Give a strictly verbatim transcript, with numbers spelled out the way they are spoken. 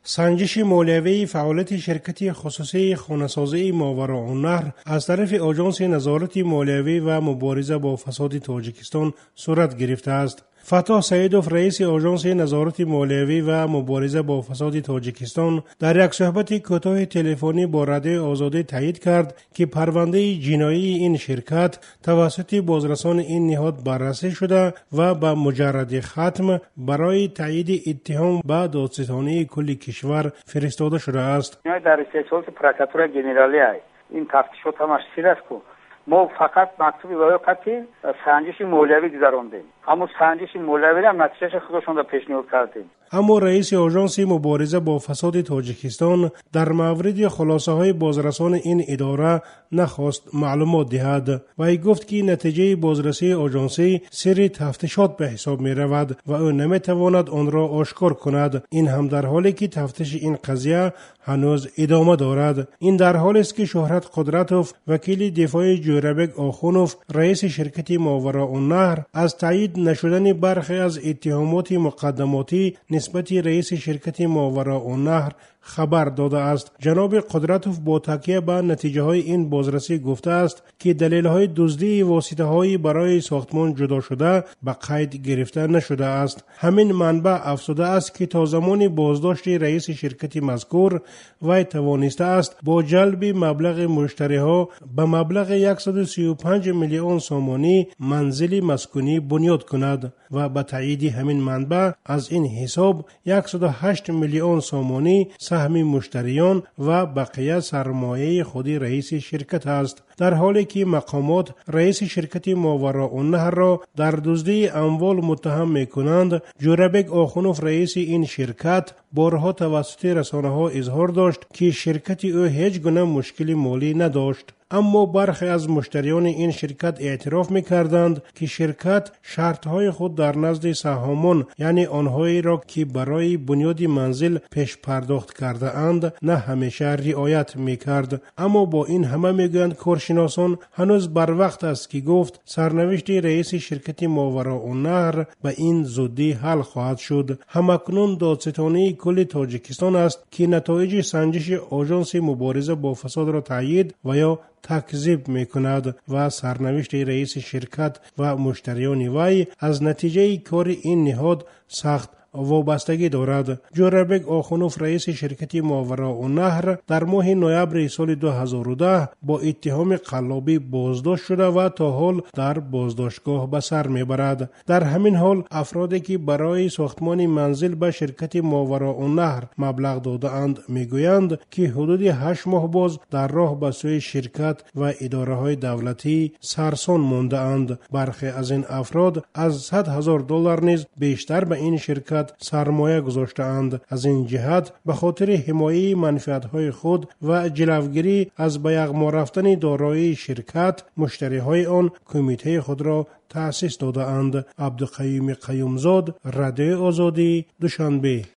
سنجش مالیوی فعالیت شرکت خصوصی خانه‌سازی ماوراءالنهر از طرف آژانس نظارت مالیوی و مبارزه با فساد تاجیکستان صورت گرفته است. فتح سیدوف رئیس آژانس نظارت مالیوی و مبارزه با فساد تاجیکستان در یک صحبت کوتاه تلفنی با رادیو آزادی تایید کرد که پرونده جنایی این شرکت توسط بازرسان این نهاد بررسی شده و به مجرد ختم برای تایید اتهام به دادستانی کل کشور فرستاده شده است. در استیتوال پروکاتور جنرالی این تفتیشات همش سیر است که ما فقط مکتوبی برای قطعی سنجش مالیوی گذراندیم. اما سنجش مالیوی هم نتیجهش خودشون را پیشنهاد کردیم. اما رئیس آژانس مبارزه با فساد تاجیکستان در مورد خلاصه های بازرسان این اداره نخواست معلومات دهد و ای گفت که نتیجه بازرسی آژانسی سر تفتیشات به حساب می رود و او نمی تواند آن را آشکار کند. این هم در حالی که تفتیش این قضیه هنوز ادامه دارد. این در حالی است که شهرت قدرتوف وکیل دفاع جوربک آخونوف رئیس شرکت ماوراءالنهر از تایید نشدن برخی از اتهامات مقدماتی نسبت رئیس شرکت ماوراءالنهر خبر داده است. جناب قدرتوف با تکیه به نتیجه های این بازرسی گفته است که دلیل های دزدی واسطه هایی برای ساختمان جدا شده به قید گرفته نشده است. همین منبع افزوده است که تا زمان بازداشت رئیس شرکت مذکور وی توانسته است با جلب مبلغ مشتری ها به مبلغ صد و سی و پنج میلیون سومانی منزل مسکونی بنیاد کند و به تایید همین منبع از این حساب صد و هشت میلیون سومانی سهم مشتریان و بقیه سرمایه خود رئیس شرکت است. در حالی که مقامات رئیس شرکت ماوراءالنهر را در دزدی اموال متهم می کنند، جوربک آخونوف رئیس این شرکت بارها توسط رسانه ها اظهار داشت که شرکت او هیچ گونه مشکل مالی نداشت. اما برخی از مشتریان این شرکت اعتراف می‌کردند که شرکت شرطهای خود در نزد سهامان یعنی آنهایی را که برای بنیاد منزل پیش پرداخت کرده اند نه همیشه رعایت می‌کرد. اما با این همه میگویند کارشناسان هنوز بر وقت است که گفت سرنوشت رئیس شرکت ماوراءالنهر به این زودی حل خواهد شد. همکنون دادستانی کل تاجیکستان است که نتایج سنجش آژانس مبارزه با فساد را تایید و یا تکذیب می کند و سرنوشت رئیس شرکت و مشتریان وی از نتیجه کار این نهاد سخت وابستگی دارد. جوربک آخونوف رئیس شرکت ماوراءالنهر در ماه نوامبر سال دو هزار و ده با اتهام قلابی بازداشت شده و تا حال در بازداشتگاه به سر میبرد. در همین حال افرادی که برای ساختمان منزل به شرکت ماوراءالنهر مبلغ داده اند میگویند که حدود هشت ماه باز در راه به سوی شرکت و اداره های دولتی سرسان مانده اند. برخی از این افراد از صد هزار دلار نیز بیشتر به این شرکت سرمایه گذاشته اند. از این جهت به خاطر حمایت منفعت‌های خود و جلوگیری از به یغما رفتن دارایی شرکت، مشتری‌های آن کمیته خود را تأسیس داده اند. عبدالقیوم قیومزاد، رادیو آزادی، دوشنبه.